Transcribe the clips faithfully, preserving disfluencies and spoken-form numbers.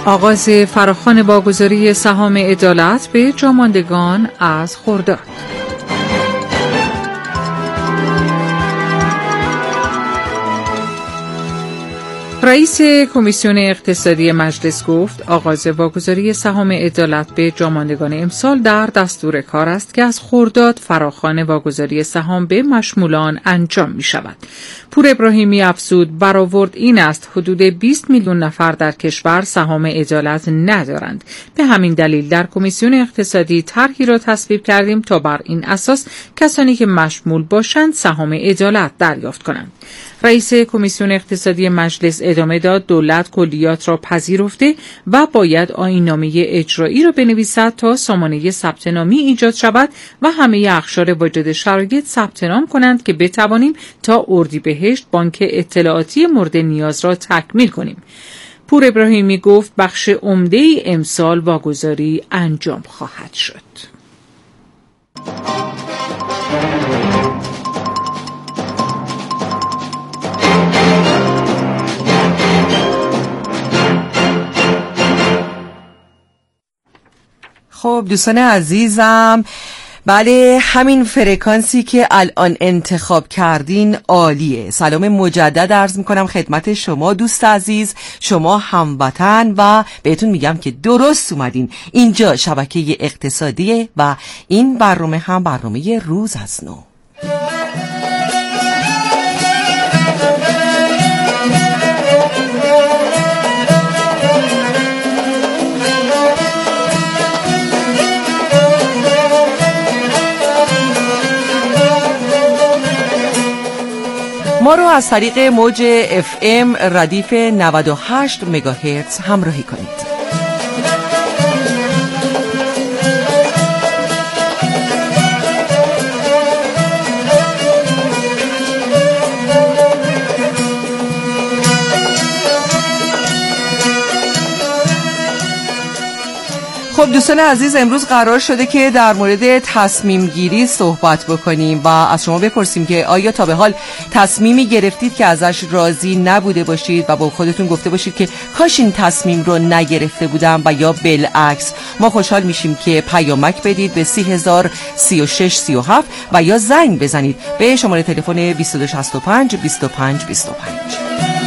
آغاز فراخوان واگذاری سهام عدالت به جاماندگان از خرداد. رئیس کمیسیون اقتصادی مجلس گفت آغاز واگذاری سهام عدالت به جاماندگان امسال در دستور کار است که از خرداد فراخوان واگذاری سهام به مشمولان انجام می شود. پور ابراهیمی افزود برآورد این است حدود بیست میلیون نفر در کشور سهام عدالت ندارند. به همین دلیل در کمیسیون اقتصادی طرحی را تصویب کردیم تا بر این اساس کسانی که مشمول باشند سهام عدالت دریافت کنند. رئیس کمیسیون اقتصادی مجلس ادامه داد دولت کلیات را پذیرفته و باید آیین‌نامه اجرایی را بنویسد تا سامانه ثبت نامی ایجاد شود و همه اقشار واجد شرایط ثبت نام کنند که بتوانیم تا اردیبهشت بانک اطلاعاتی مورد نیاز را تکمیل کنیم. پور ابراهیمی گفت بخش عمده امسال واگذاری انجام خواهد شد. خب دوستان عزیزم، بله همین فرکانسی که الان انتخاب کردین عالیه. سلام مجدد عرض میکنم خدمت شما دوست عزیز، شما هموطن، و بهتون میگم که درست اومدین. اینجا شبکه اقتصادیه و این برنامه هم برنامه روز از نو. ما رو از طریق موج اف ام ردیف نود و هشت مگاهرتز همراهی کنید. خب دوستان عزیز، امروز قرار شده که در مورد تصمیم گیری صحبت بکنیم و از شما بپرسیم که آیا تا به حال تصمیمی گرفتید که ازش راضی نبوده باشید و با خودتون گفته باشید که کاش این تصمیم رو نگرفته بودم، و یا بالعکس. ما خوشحال میشیم که پیامک بدید به سی هزار سی و شش سی و هفت و یا زنگ بزنید به شماره تلفن بیست و دو شصت و پنج بیست و پنج بیست و پنج.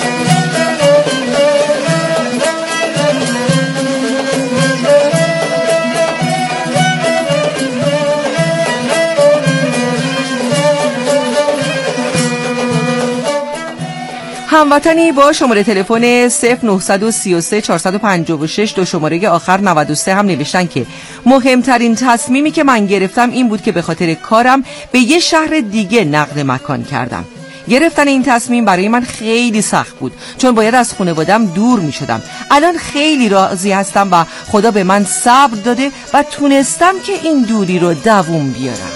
هموطنی با شماره تلفن صفر نه سه سه چهار پنج شش دو شماره آخر نود و سه هم نوشتن که مهمترین تصمیمی که من گرفتم این بود که به خاطر کارم به یه شهر دیگه نقل مکان کردم. گرفتن این تصمیم برای من خیلی سخت بود چون باید از خانواده‌ام دور می شدم. الان خیلی راضی هستم و خدا به من صبر داده و تونستم که این دوری رو دووم بیارم.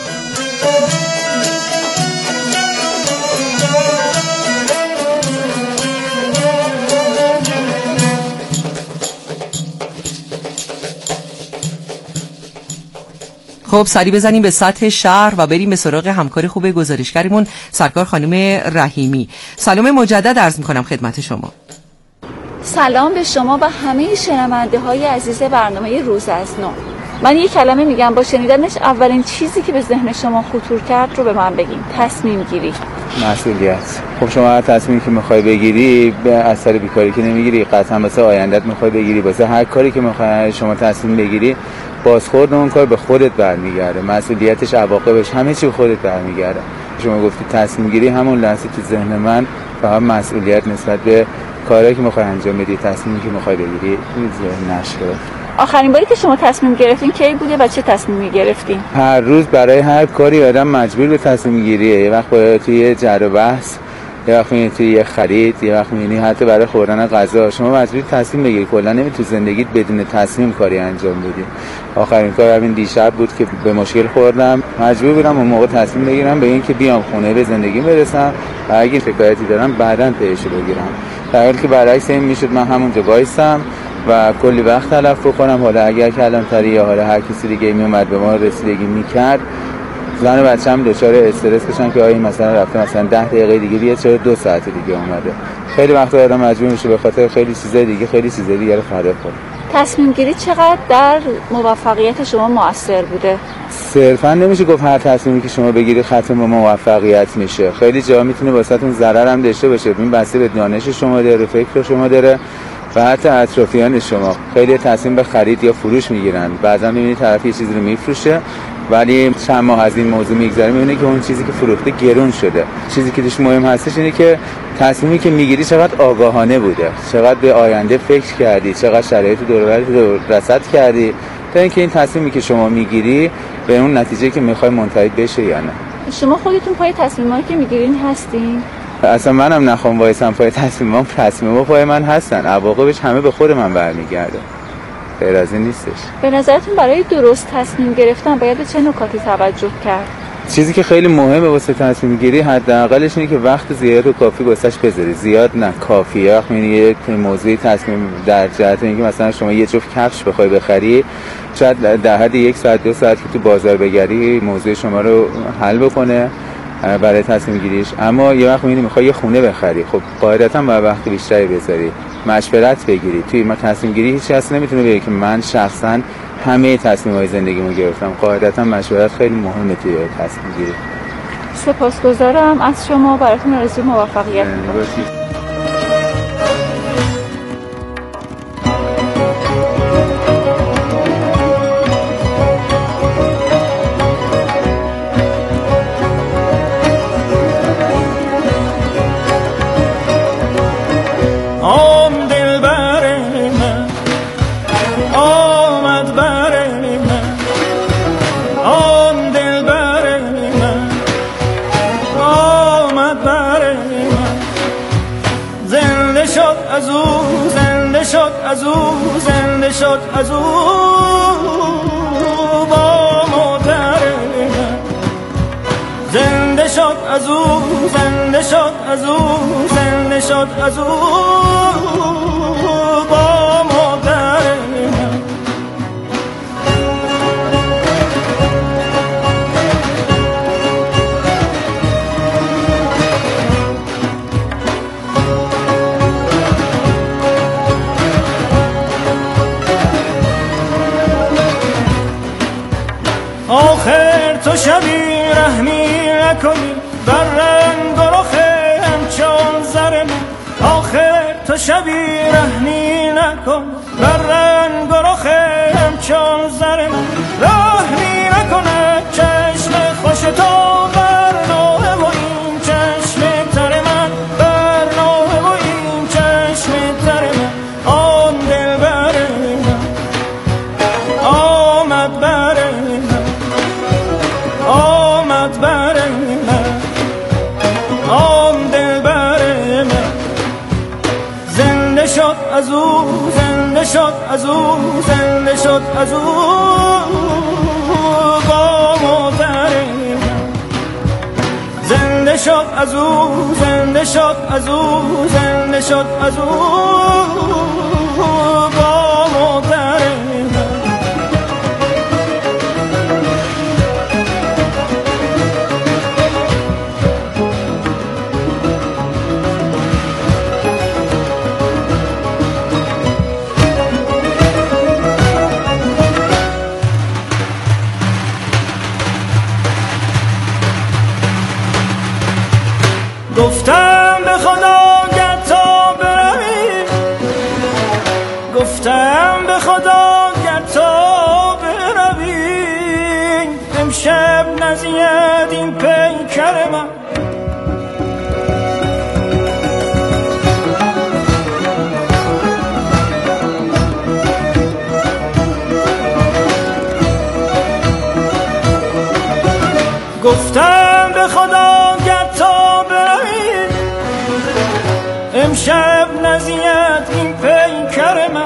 خب سری بزنیم به سطح شهر و بریم به سراغ همکار خوب گزارشگریمون سرکار خانم رحیمی. سلام مجدد عرض میکنم خدمت شما. سلام به شما و همه شنونده های عزیز برنامه روز از نو. من یک کلمه میگم، با شنیدنش اولین چیزی که به ذهن شما خطور کرد رو به من بگین. تصمیم گیری، مسئولیت. خب شما هر تصمیمی که میخوای بگیری به اثر بیکاری که نمیگیری، قطعا واسه آیندت میخوای بگیری، واسه هر کاری که میخوای شما تصمیم بگیری بازخورد اون کار به خودت برمیگرده، مسئولیتش، عواقبش، همه چی به خودت برمیگرده. شما گفتی تصمیم گیری، همون لحظه تو ذهن من فقط مسئولیت نسبت به کاری که میخوای انجام بدی، تصمیمی که میخوای بگیری ذهن نشه. آخرین باری که شما تصمیم گرفتین کی بوده و چه تصمیمی گرفتین؟ هر روز برای هر کاری آدم مجبور به تصمیم گیریه. یه وقت باید توی جر و بحث، یه وقت میبینی توی یه خرید، یه وقت میبینی حتی برای خوردن غذا شما مجبوری تصمیم بگیری. کلا نمیتونی زندگیت بدون تصمیم کاری انجام بدی. آخرین کار همین دیشب بود که به مشکل خوردم، مجبور بودم اون موقع تصمیم بگیرم به این که بیام خونه به زندگیم برسم و اگه شکایتی دارم بعداً پیشو بگیرم. در حالی که برعکس این میشد من همونجا وایسم و کلی وقت تلف بکنم. حالا اگر کلانتری یا حالا هر کسی دیگه می اومد به ما رسیدگی میکرد، زن و بچه‌م دچار استرس بشن که آیا مثلا رفته مثلا ده دقیقه دیگه بیاد، چرا دو ساعت دیگه اومده. خیلی وقتا آدم مجبور میشه به خاطر خیلی چیزای دیگه خیلی چیزای دیگه رو فدا کنه. تصمیم گیری چقدر در موفقیت شما مؤثر بوده؟ صرفا نمیشه گفت هر تصمیمی که شما بگیری ختم با موفقیت میشه. خیلی جا میتونه واسهتون ضرر هم داشته باشه. این بسته به دانش شما داره، فکر شما داره و حتی اطرافیان شما. خیلی تصمیم به خرید یا فروش میگیرن، بعضا میبینید طرف یه چیزی رو میفروشه ولی چند ماه از این موضوع میگذره میبینه که اون چیزی که فروخته گرون شده. چیزی که توش مهم هستش اینه که تصمیمی که میگیری چقدر آگاهانه بوده، چقدر به آینده فکر کردی، چقدر شرایط دور و برت رصد کردی تا اینکه این تصمیمی که شما میگیری به اون نتیجه که میخوای منتهی بشه یا نه. شما خودتون پای تصمیمایی که میگیرین هستین؟ اصلا منم نخوام وایسم پای تصمیمام، تصمیمام پای من هستن، عواقبش همه به خود من برمیگرده، غیر از این نیستش. به نظرتون برای درست تصمیم گرفتن باید به چه نکاتی توجه کرد؟ چیزی که خیلی مهمه واسه تصمیم گیری حداقلش اینه که وقت زیاد و کافی واسش بذاری. زیاد نه، کافیه. وقتی یک موضوعی تصمیم در جهت اینکه مثلا شما یه جفت کفش بخوای بخری، شاید در حد یک ساعت دو ساعت که تو بازار بگری موضوع شما رو حل بکنه برای تصمیم گیریش. اما یه وقت می‌بینی می‌خوای یه خونه بخری، خب قاعدتاً باید وقت بیشتری بذاری، مشورت بگیری. توی ما تصمیم گیری هیچ کس نمیتونه بگه که من شخصاً همه تصمیم‌های زندگیمو گرفتم. قاعدتاً مشورت خیلی مهمه توی تصمیم گیری. سپاسگزارم از شما، براتون آرزوی موفقیت می‌کنم. از او زنده شد، از او با مادر من زنده شد، از او زنده شد، از او زنده شد، از او با مادر من. آخر تو شبی رحمی نکنی بر رنگ و رخ همچون زر من. آخر تو شبی رحمی نکن بر رنگ و رخ همچون زر من. رحمی نکنه چشم خوش تو بر نوه و این چشم تر من، بر نوه و این چشم تر من. آن دل بر من آمد بر من، آمد بر من، آن دل بر من. زنده شد از او زنده شد، از او زنده شد، از او با مادر من. زنده شد از او زنده شد، از او زنده شد، از او با مادر من. گفتم به خدا گر تا بروی، گفتم به خدا گر تا بروی، امشب نزید این پیکر من. گفتم به خدا گر تا بروی، امشب نزید این پیکر من.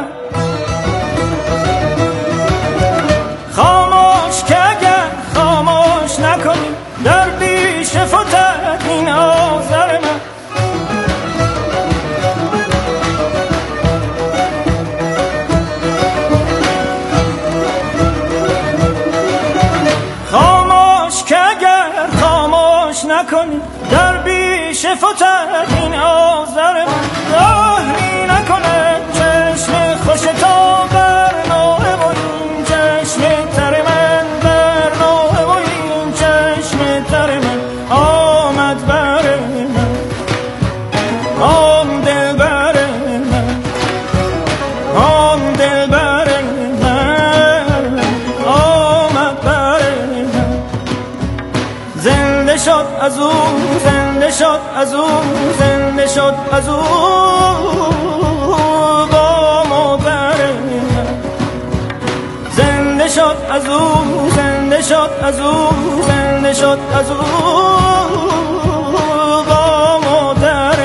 خاموش که اگر خاموش نکنی در پیش فتد این آذر من. خاموش که اگر خاموش نکنی در پیش فتد این آذر من. راهی نکنه چشم خوش تو بر شد از او زنده شد از او با مادر زنده شد از او زنده شد از او زنده شد از او با مادر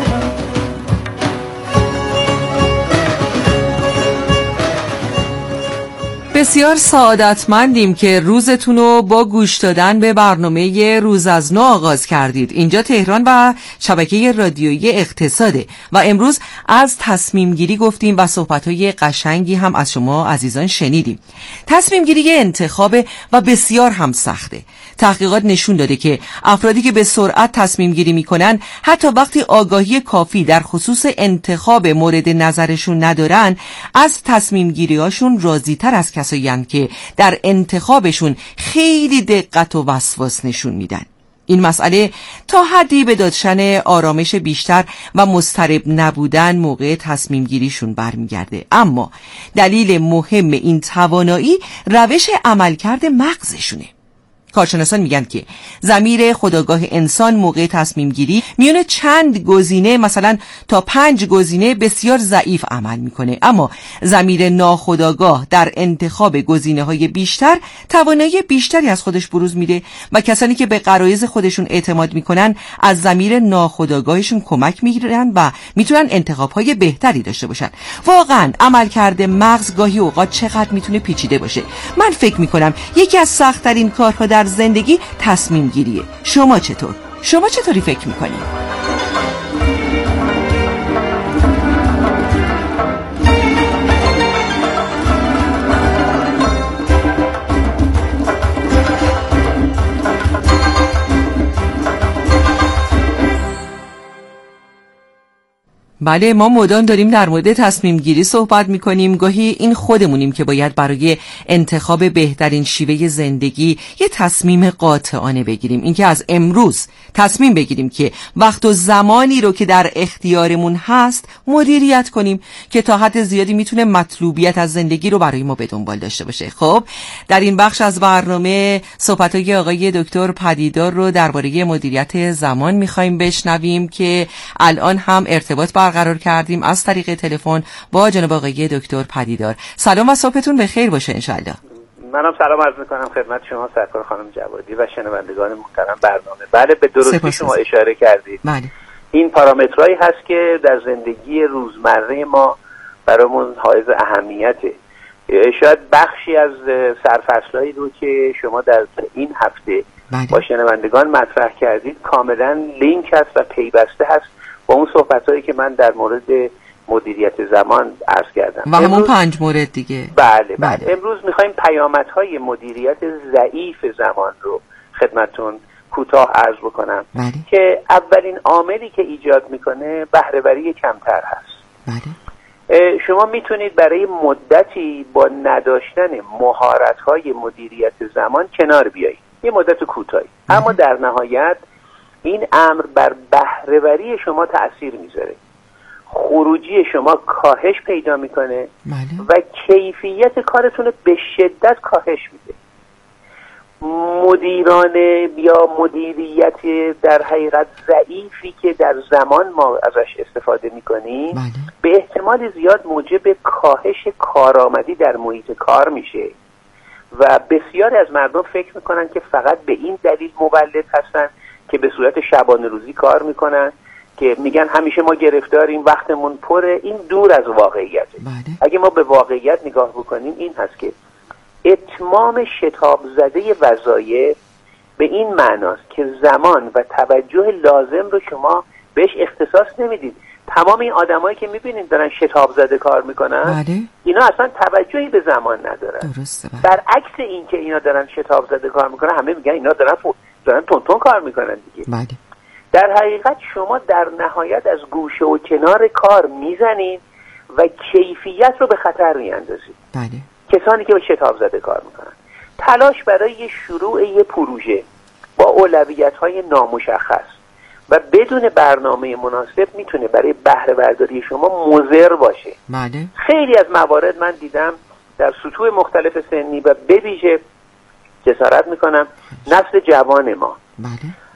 بسیار سعادتمندیم که روزتون رو با گوش دادن به برنامه روز از نو آغاز کردید. اینجا تهران و شبکه رادیویی اقتصاده و امروز از تصمیم گیری گفتیم و صحبت‌های قشنگی هم از شما عزیزان شنیدیم. تصمیم گیری انتخاب و بسیار هم سخته. تحقیقات نشون داده که افرادی که به سرعت تصمیم گیری میکنن حتی وقتی آگاهی کافی در خصوص انتخاب مورد نظرشون ندارن، از تصمیم گیری هاشون راضی تر از کسایی هستند که در انتخابشون خیلی دقت و وسواس نشون میدن. این مسئله تا حدی به دادشن آرامش بیشتر و مضطرب نبودن موقع تصمیم گیریشون برمیگرده. اما دلیل مهم این توانایی روش عملکرد مغزشونه. کارشناسان میگن که ضمیر خودآگاه انسان موقع تصمیم گیری میونه چند گزینه، مثلا تا پنج گزینه، بسیار ضعیف عمل میکنه، اما ضمیر ناخودآگاه در انتخاب گزینه‌های بیشتر توانایی بیشتری از خودش بروز میده و کسانی که به غرایز خودشون اعتماد میکنن از ضمیر ناخودآگاهشون کمک میگیرن و میتونن انتخاب‌های بهتری داشته باشن. واقعا عملکرد مغز گاهی اوقات چقدر میتونه پیچیده باشه. من فکر میکنم یکی از سخت‌ترین کارها در زندگی تصمیم گیریه. شما چطور؟ شما چطوری فکر میکنید؟ بله، ما مدام داریم در مورد تصمیم گیری صحبت میکنیم. گاهی این خودمونیم که باید برای انتخاب بهترین شیوه زندگی یه تصمیم قاطعانه بگیریم. اینکه از امروز تصمیم بگیریم که وقت و زمانی رو که در اختیارمون هست مدیریت کنیم که تا حد زیادی میتونه مطلوبیت از زندگی رو برای ما به دنبال داشته باشه. خب در این بخش از برنامه صحبت‌های آقای دکتر پدیدار رو درباره مدیریت زمان میخوایم بشنویم که الان هم ارتباط برقرار کردیم از طریق تلفن با جناب آقای دکتر پدیدار. سلام و صبحتون بخیر باشه انشالله. منم سلام عرض میکنم خدمت شما سرکار خانم جوادی و شنوندگان محترم برنامه. بله، به درستی شما اشاره کردید. بله. این پارامترهایی هست که در زندگی روزمره ما برامون حائز اهمیته. شاید بخشی از سرفصلایی رو که شما در این هفته بله. با شنوندگان مطرح کردید کاملا لینک هست و پیوسته هست با اون صحبتایی که من در مورد مدیریت زمان عرض کردم و همون پنج مورد دیگه. بله, بله. بله. امروز میخوایم پیامدهای مدیریت ضعیف زمان رو خدمتون کوتاه عرض بکنم. بله. که اولین عاملی که ایجاد میکنه بهره‌وری کمتر هست. بله. شما میتونید برای مدتی با نداشتن مهارت‌های مدیریت زمان کنار بیایید، یه مدت کوتاهی، اما در نهایت این امر بر بهره‌وری شما تأثیر میذاره. خروجی شما کاهش پیدا میکنه بله. و کیفیت کارتون به شدت کاهش میده. مدیران یا مدیریت در حقیقت ضعیفی که در زمان ما ازش استفاده میکنیم بله. به احتمال زیاد موجب کاهش کارآمدی در محیط کار میشه و بسیاری از مردم فکر میکنن که فقط به این دلیل مولد هستن که به صورت شبانه روزی کار میکنن، که میگن همیشه ما گرفتاریم، وقتمون پره. این دور از واقعیته. بله. اگه ما به واقعیت نگاه بکنیم این هست که اتمام شتاب زده وظایف به این معناست که زمان و توجه لازم رو شما بهش اختصاص نمیدید. تمام این آدمایی که میبینید دارن شتاب زده کار میکنن بله. اینا اصلا توجهی به زمان ندارن. درسته. بله. برعکس این که اینا دارن شتاب زده کار میکنن همه میگن اینا دارن فو... دارن تون تون کار میکنن دیگه. بله. در حقیقت شما در نهایت از گوشه و کنار کار میزنید و کیفیت رو به خطر میاندازید. بله. کسانی که به شتاب زده کار میکنن تلاش برای شروع یه پروژه با اولویت‌های نامشخص و بدون برنامه مناسب میتونه برای بهره برداری شما مضر باشه. بله. خیلی از موارد من دیدم در سطوح مختلف سنی و به ویژه جسارت میکنم نسل جوان ما بله.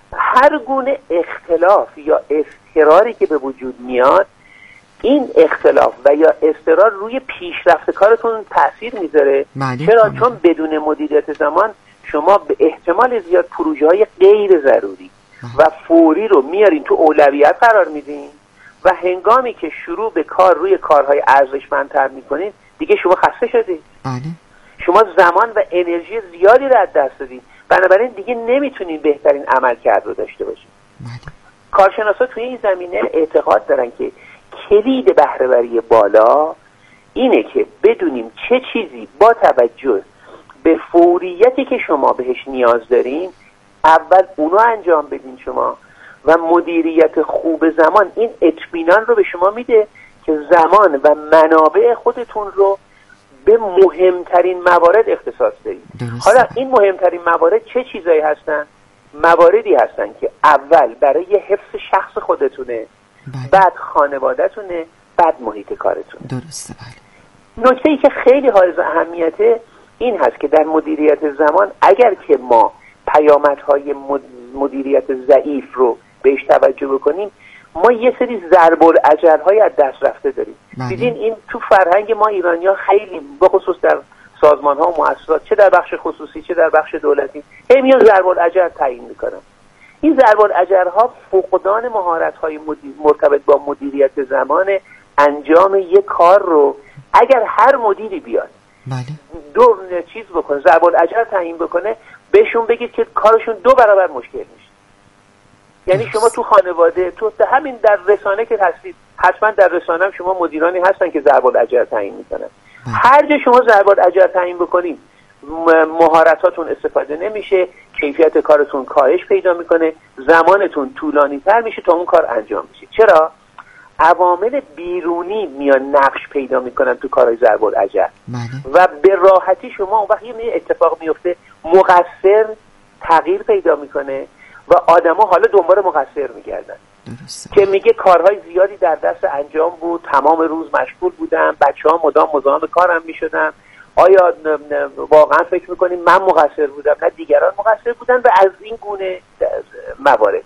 هر گونه اختلاف یا اضطراری که به وجود میاد، این اختلاف و یا اضطرار روی پیشرفت کارتون تاثیر میذاره. چرا؟ چون بدون مدیریت زمان شما به احتمال زیاد پروژه های غیر ضروری و فوری رو میارین تو اولویت قرار میدین و هنگامی که شروع به کار روی کارهای ارزشمندتر میکنین دیگه شما خسته شدید. بله. شما زمان و انرژی زیادی رو از دست دادید، بنابراین دیگه نمیتونین بهترین عملکرد رو داشته باشین. بله. کارشناسا توی این زمینه اعتقاد دارن که کلید بهره‌وری بالا اینه که بدونیم چه چیزی با توجه به فوریتی که شما بهش نیاز دارین اول اونو انجام بدین شما، و مدیریت خوب زمان این اطمینان رو به شما میده که زمان و منابع خودتون رو به مهمترین موارد اختصاص بدید. حالا این مهمترین موارد چه چیزایی هستن؟ مواردی هستن که اول برای حفظ شخص خودتونه، بله. بعد خانواده‌تونه، بعد محیط کارتون. درسته. بله. نکته‌ای که خیلی حائز اهمیته این هست که در مدیریت زمان اگر که ما پیامدهای مدیریت ضعیف رو بهش توجه بکنیم، ما یه سری ضرب الاجرهای از دست رفته داریم. دیدین این تو فرهنگ ما ایرانی‌ها خیلی به خصوص در سازمان‌ها و مؤسسات، چه در بخش خصوصی چه در بخش دولتی، هی میان ضرب الاجر تعیین میکنن. این ضرب الاجرها فقدان مهارت‌های مدیر... مرتبط با مدیریت زمان انجام یک کار رو اگر هر مدیری بیاد بله. دو چیز بکنه، ضرب الاجر تعیین بکنه، بهشون بگید که کارشون دو برابر مشکل میشه. یعنی شما تو خانواده، تو همین در رسانه که هستید، حتما در رسانه هم شما مدیرانی هستن که ضرب الاجر تعیین میکنن. هر جا شما ضرب الاجر تعیین بکنید مهارتاتون استفاده نمیشه، کیفیت کارتون کاهش پیدا میکنه، زمانتون طولانی تر میشه تا اون کار انجام میشه. چرا؟ عوامل بیرونی میان نقش پیدا میکنن تو کارهای ضرب الاجر و به راحتی شما اون وقت یه اتفاق میفته، مقصر تغییر پیدا میکنه و آدما حالا دنبال مقصر میگردن که میگه کارهای زیادی در دست انجام بود، تمام روز مشغول بودم، بچه‌ها مدام مزاحم کارم میشدن، آیا واقعا فکر میکنیم من مقصر بودم؟ نه، دیگران مقصر بودن. و از این گونه موارد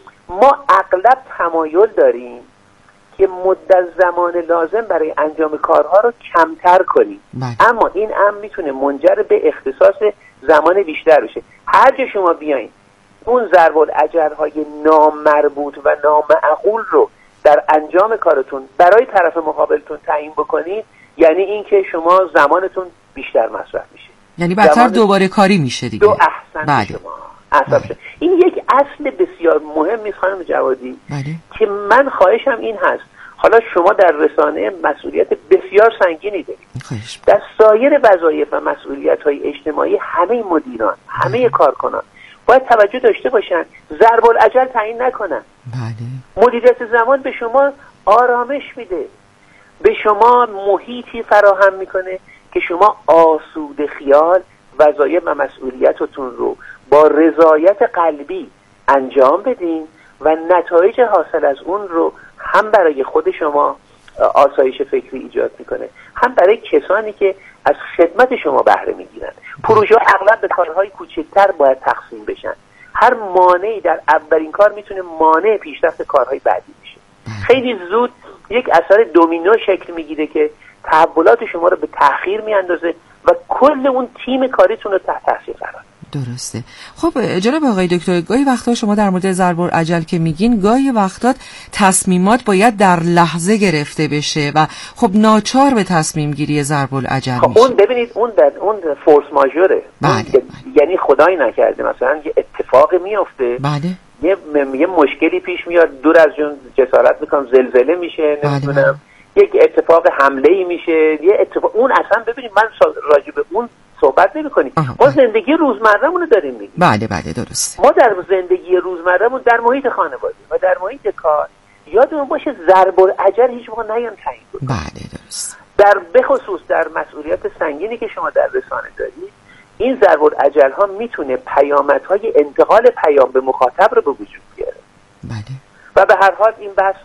ما اغلب تمایل داریم که مدت زمان لازم برای انجام کارها رو کمتر کنیم، اما این هم میتونه منجر به اختصاص زمان بیشتر بشه. هر جا شما بیاین اون ضرب الاجرهای نامربوط و نامعقول رو در انجام کارتون برای طرف مقابلتون تعیین بکنید، یعنی این که شما زمانتون بیشتر مصرف میشه، یعنی بدتر دوباره کاری میشه دیگه. دو احسن بله. شما احسن. این یک اصل بسیار مهمی خانم جوادی بله. که من خواهشم این هست، حالا شما در رسانه مسئولیت بسیار سنگینی دارید، در سایر وظایف و مسئولیت‌های اجتماعی همه مدیران، همه کارکنان باید توجه داشته باشن ضرب الاجر تعیین نکنن. بله. مدیریت زمان به شما آرامش میده، به شما محیطی فراهم میکنه که شما آسوده خیال وظایف و مسئولیتتون رو با رضایت قلبی انجام بدین و نتایج حاصل از اون رو هم برای خود شما آسایش فکری ایجاد میکنه، هم برای کسانی که از خدمت شما بهره میگیرن. پروژه اغلب به کارهای کوچکتر باید تقسیم بشن. هر مانعی در اولین کار میتونه مانع پیشرفت کارهای بعدی بشه. خیلی زود یک اثر دومینو شکل میگیره که تحولات شما رو به تأخیر میاندازه و کل اون تیم کاریتون رو تحت تاثیر قرار. درسته. خب جناب آقای دکتر، گاهی وقتا شما در مورد ضرب الاجل که میگین، گاهی وقتا تصمیمات باید در لحظه گرفته بشه و خب ناچار به تصمیم گیری ضرب الاجل خب میشه. اون ببینید اون در اون فورس ماژوره. بله. یعنی خدایی نکرده مثلا یه اتفاقی میفته، بله. یه م... یه مشکلی پیش میاد، دور از جون جسارت میکنم زلزله میشه، نمیدونم بله. یک اتفاق حمله‌ای میشه، یه اتفاق اون اصلا ببینید من راجع به اون صحبت نمی کنیم. ما زندگی روزمره‌مون رو داریم میگیم. بله بله درسته. ما در زندگی روزمره‌مون در محیط خانواده و در محیط کار یادمون باشه ضرب الاجر هیچ موقع نیان تعیین کنیم. بله درست. در بخصوص در مسئولیت سنگینی که شما در رسانه دارید، این ضرب الاجرها میتونه پیامدهای انتقال پیام به مخاطب رو به وجود بیاره. بله. و به هر حال این بحث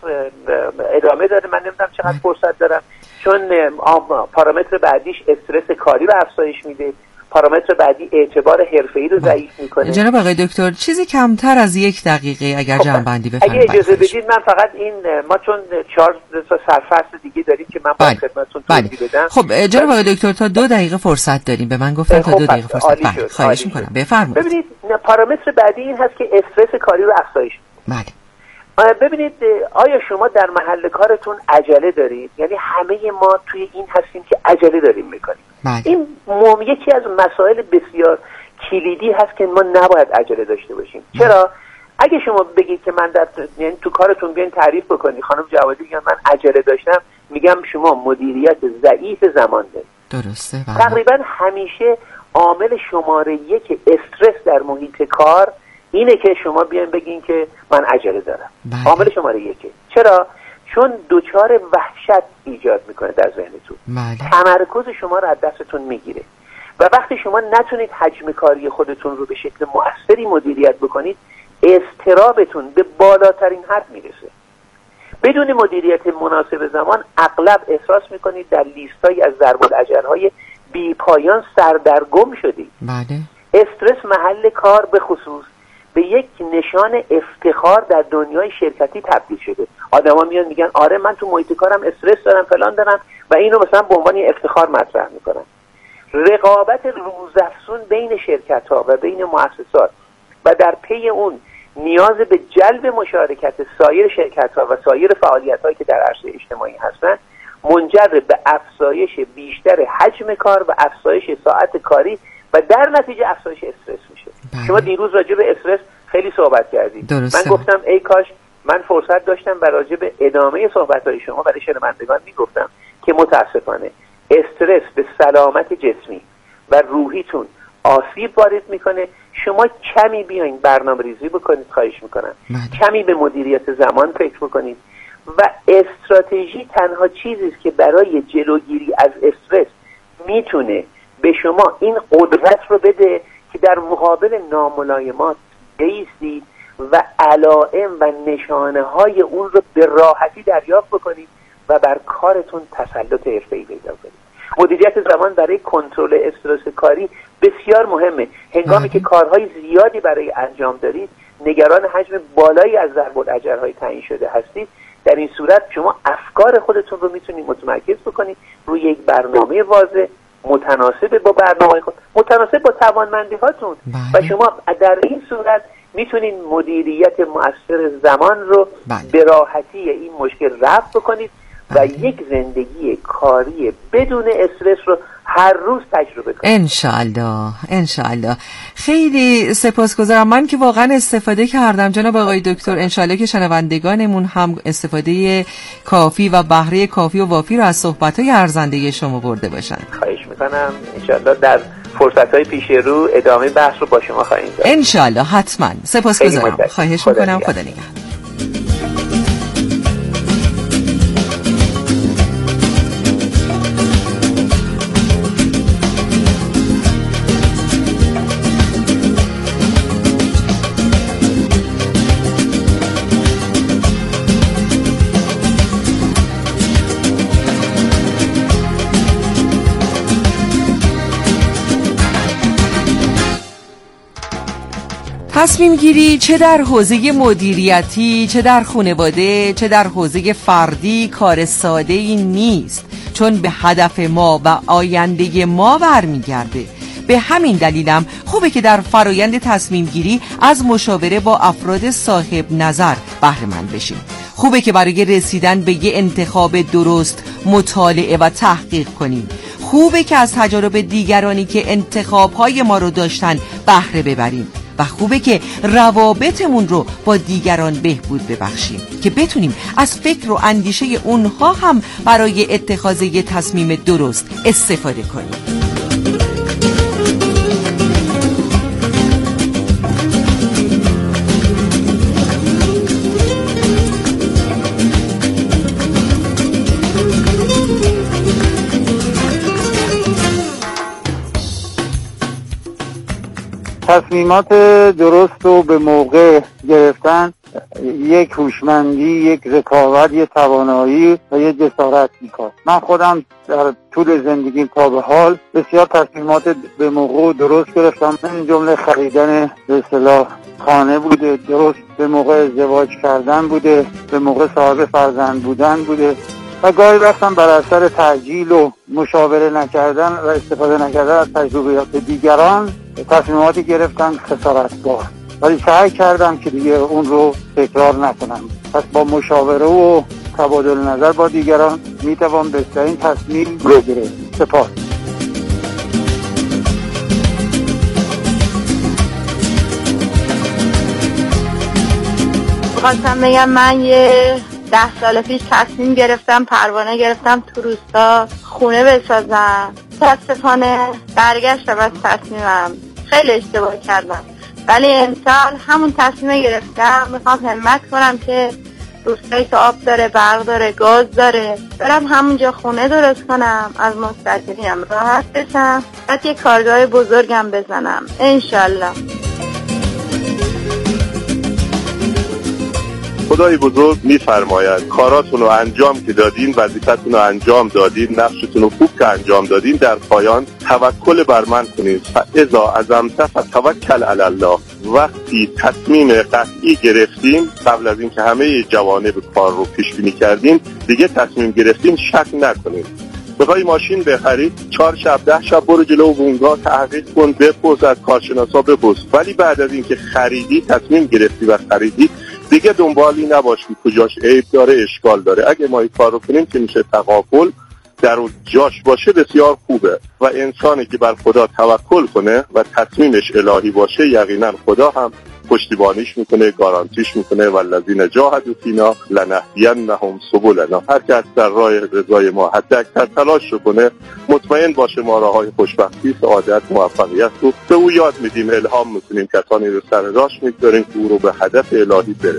ادامه داره. من نمیدونم چقدر فرصت دارم، چون پارامتر بعدیش استرس کاری رو افزایش میده، پارامتر بعدی اعتبار حرفه‌ای رو ضعیف میکنه. جناب آقای دکتر چیزی کمتر از یک دقیقه اگر جمع‌بندی بفرمایید. اگه اجازه بدید من فقط این ما چون چهار تا سرفصل دیگه داریم که من با خدمتتون توضیح بدم. خب جناب آقای دکتر تا دو دقیقه فرصت داریم. به من گفتن تا دو دقیقه فرصت. بله خواهش می‌کنم بفرمایید. ببینید پارامتر بعدی این هست که استرس کاری رو افزایش میده. بله. ببینید آیا شما در محل کارتون عجله دارید؟ یعنی همه ما توی این هستیم که عجله داریم میکنیم. بله. این مم یکی از مسائل بسیار کلیدی هست که ما نباید عجله داشته باشیم. بله. چرا؟ اگه شما بگید که من در یعنی تو کارتون بیاین تعریف بکنید، خانم جوادی میگن من عجله داشتم، میگم شما مدیریت ضعیف زمان دارید. درسته. بله. تقریبا همیشه عامل شماره یک استرس در محیط کار اینه که شما بیان بگین که من عجله دارم. بله. عامل شماره یکه. چرا؟ چون دوچار وحشت ایجاد میکنه در ذهنتون. بله. تمرکز شما رو از دستتون میگیره و وقتی شما نتونید حجم کاری خودتون رو به شکل مؤثری مدیریت بکنید، اضطرابتون به بالاترین حد میرسه. بدون مدیریت مناسب زمان اغلب احساس میکنید در لیستایی از ضرب الاجرهای بی پایان سردرگم شدید. بله. استرس محل کار به خصوص به یک نشان افتخار در دنیای شرکتی تبدیل شده. آدما میان میگن آره من تو محیط کارم استرس دارم فلان دارم و اینو مثلا به عنوان افتخار مطرح میکنن. رقابت روزافزون بین شرکت ها و بین مؤسسات و در پی اون نیاز به جلب مشارکت سایر شرکت ها و سایر فعالیت هایی که در عرصه اجتماعی هستن منجر به افزایش بیشتر حجم کار و افزایش ساعت کاری و در نتیجه افزایش استرس میشه. بله. شما دیروز راجع به استرس خیلی صحبت کردید. درسته. من گفتم ای کاش من فرصت داشتم و راجع به ادامه صحبت‌های شما برای شنوندگان میگفتم که متاسفانه استرس به سلامت جسمی و روحیتون آسیب وارد میکنه. شما کمی بیاین برنامه‌ریزی بکنید، خواهش میکنم. بله. کمی به مدیریت زمان فکر بکنید و استراتژی تنها چیزی است که برای جلوگیری از استرس میتونه به شما این قدرت رو بده که در مقابل ناملایمات بایستید و علائم و نشانه های اون رو به راحتی دریافت بکنید و بر کارتون تسلط حرفه‌ای پیدا کنید. مدیریت زمان برای کنترل استرس کاری بسیار مهمه. هنگامی که کارهای زیادی برای انجام دارید، نگران حجم بالایی از ضرب الاجرهای تعیین شده هستید، در این صورت شما افکار خودتون رو میتونید متمرکز بکنید روی یک برنامه واضح متناسب با برنامه خود، متناسب با توانمندی هاتون. بله. و شما در این صورت میتونید مدیریت مؤثر زمان رو بله. به راحتی این مشکل رفع بکنید بله. و یک زندگی کاری بدون استرس رو هر روز تجربه کنید. انشالله انشالله. خیلی سپاسگزارم. من که واقعا استفاده کردم جناب آقای دکتر. انشالله که شنوندگانمون هم استفاده کافی و بهره کافی و وافی رو از صحبت‌های ارزنده شما برده باشن. خواهش میکنم. انشالله در فرصت‌های پیش رو ادامه بحث رو با شما خواهیم داشت. انشالله حتما. سپاسگزارم. خواهش میکنم. خدا نگهدار. تصمیم گیری چه در حوزه مدیریتی، چه در خانواده، چه در حوزه فردی کار ساده‌ای نیست، چون به هدف ما و آینده ما برمیگرده. به همین دلیلم خوبه که در فرایند تصمیم گیری از مشاوره با افراد صاحب نظر بهره مند بشیم. خوبه که برای رسیدن به یه انتخاب درست مطالعه و تحقیق کنیم. خوبه که از تجارب دیگرانی که انتخاب‌های ما رو داشتن بهره ببریم و خوبه که روابطمون رو با دیگران بهبود ببخشیم که بتونیم از فکر و اندیشه اونها هم برای اتخاذ یه تصمیم درست استفاده کنیم. تصمیمات درست رو به موقع گرفتن یک هوشمندی، یک ذکاوت، یک توانایی و یک جسارت میکرد. من خودم در طول زندگی تا به حال بسیار تصمیمات به موقع درست گرفتم، من جمله خریدن به اصطلاح خانه بوده، درست به موقع ازدواج کردن بوده، به موقع صاحب فرزند بودن بوده و گاهی وقتم بر اثر تعجیل و مشاوره نکردن و استفاده نکردن از تجربیات دیگران تصمیماتی گرفتم خسارتبار، ولی سعی کردم که دیگه اون رو تکرار نکنم. پس با مشاوره و تبادل نظر با دیگران میتوان بهترین تصمیم رو گرفت. سپاس. خواستم بگم من یه ده سال پیش تصمیم گرفتم پروانه گرفتم تو روستا خونه بسازم. متاسفانه برگشتم از تصمیمم، خیلی اشتباه کردم، ولی امسال همون تصمیم گرفتم میخوام همت کنم که روستایی که آب داره، برق داره، گاز داره، برم همونجا خونه درست کنم، از مستاجرینم راحت بشم، بعد یه کارگاه بزرگم بزنم انشالله. خدای بزرگ میفرماید کاراتون رو انجام که دادین، وظیفتون رو انجام دادین، نقشتون رو خوب که انجام دادین، در پایان توکل بر من کنید. فاذا عزمت فتوکل علی الله. وقتی تصمیم قطعی گرفتیم قبل از اینکه همه جوانب کار رو پیش بینی کردیم، دیگه تصمیم گرفتیم شک نکنید. بخوای ماشین بخرید چهار شب ده شب برو جلو بونگا تحقیق کن، بپرس از کارشناسا بپرس، ولی بعد از اینکه خریدی تصمیم گرفتی و خریدی دیگه دنبالی نباش که کجاش عیب داره اشکال داره. اگه ما این کار رو کنیم که میشه تقابل در جاش باشه بسیار خوبه و انسانی که بر خدا توکل کنه و تصمیمش الهی باشه یقینا خدا هم پشتیبانیش میکنه، گارانتیش میکنه. والذین جاهدوا فینا لنهدینهم سبلنا. هر کس در راه رضای ما حتی اکثر تلاش کنه مطمئن باشه ما راههای خوشبختی، سعادت، موفقیت رو به او یاد میدیم، الهام میکنیم، کسانی رو سر راهش میگذاریم که او رو به هدف الهی برسونه.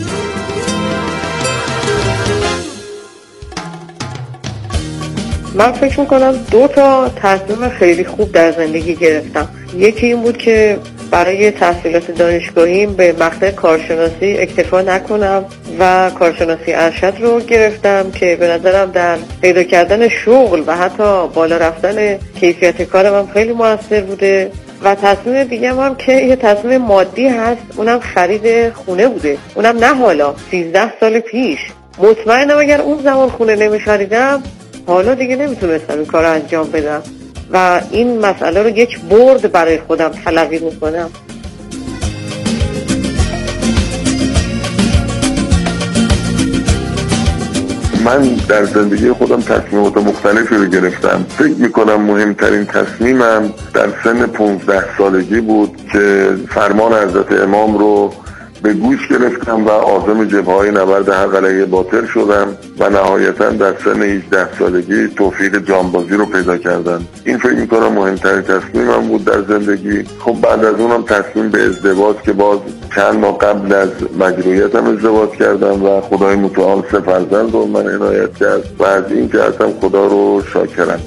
من فکر میکنم دو تا تصمیم خیلی خوب در زندگی گرفتم. یکی این بود که برای تحصیلات دانشگاهیم به مقطع کارشناسی اکتفا نکنم و کارشناسی ارشد رو گرفتم که به نظرم در پیدا کردن شغل و حتی بالا رفتن کیفیت کارم هم خیلی موثر بوده. و تصمیم دیگه هم که یه تصمیم مادی هست، اونم خرید خونه بوده، اونم نه حالا، سیزده سال پیش. مطمئنم اگر اون زمان خونه نمی‌خریدم حالا دیگه نمیتونستم این کار رو انجام بدم و این مسئله رو یک برد برای خودم تلقی میکنم. من در زندگی خودم تصمیمات مختلفی رو گرفتم. فکر میکنم مهمترین تصمیمم در سن پانزده سالگی بود که فرمان حضرت امام رو به گوش گرفتم و عازم جبهه‌های نبرد حق علیه باطل شدم و نهایتاً در سن هجده سالگی توفیق جانبازی رو پیدا کردم. این فکر می‌کنم مهمترین تصمیمم بود در زندگی. خب بعد از اونم تصمیم به ازدواج که باز چند ماه قبل از مجروحیتم ازدواج کردم و خدای متعال سه فرزند رو من عنایت کرد و از این که اصلا خدا رو شاکرم.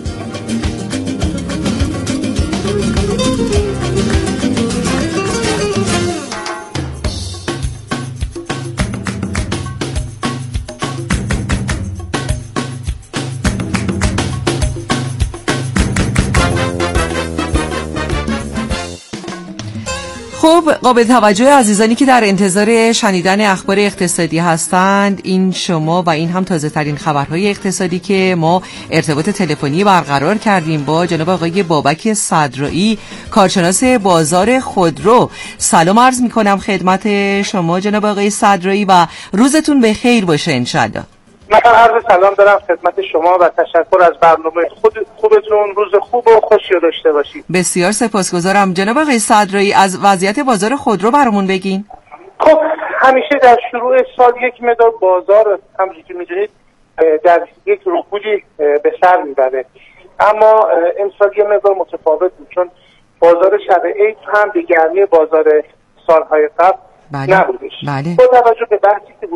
خب قابل توجه عزیزانی که در انتظار شنیدن اخبار اقتصادی هستند، این شما و این هم تازه ترین خبرهای اقتصادی که ما ارتباط تلفنی برقرار کردیم با جناب آقای بابک صدرایی، کارشناس بازار خودرو. سلام عرض می کنم خدمت شما جناب آقای صدرایی و روزتون به خیر باشه انشالله. من عرض سلام دارم خدمت شما و تشکر از برنامه خود خوبتون. روز خوب و خوشی رو داشته باشید. بسیار سپاسگزارم. جناب آقای صدرایی از وضعیت بازار خودرو برامون بگین. خب همیشه در شروع سال یک مقدار بازار همونجوری که می‌دونید در یک رکودی به سر میبره، اما امسال یه مقدار متفاوت بود چون بازار شب عید هم به گرمی بازار سالهای قبل بله. نبودش. بله. با توجه به بحثی که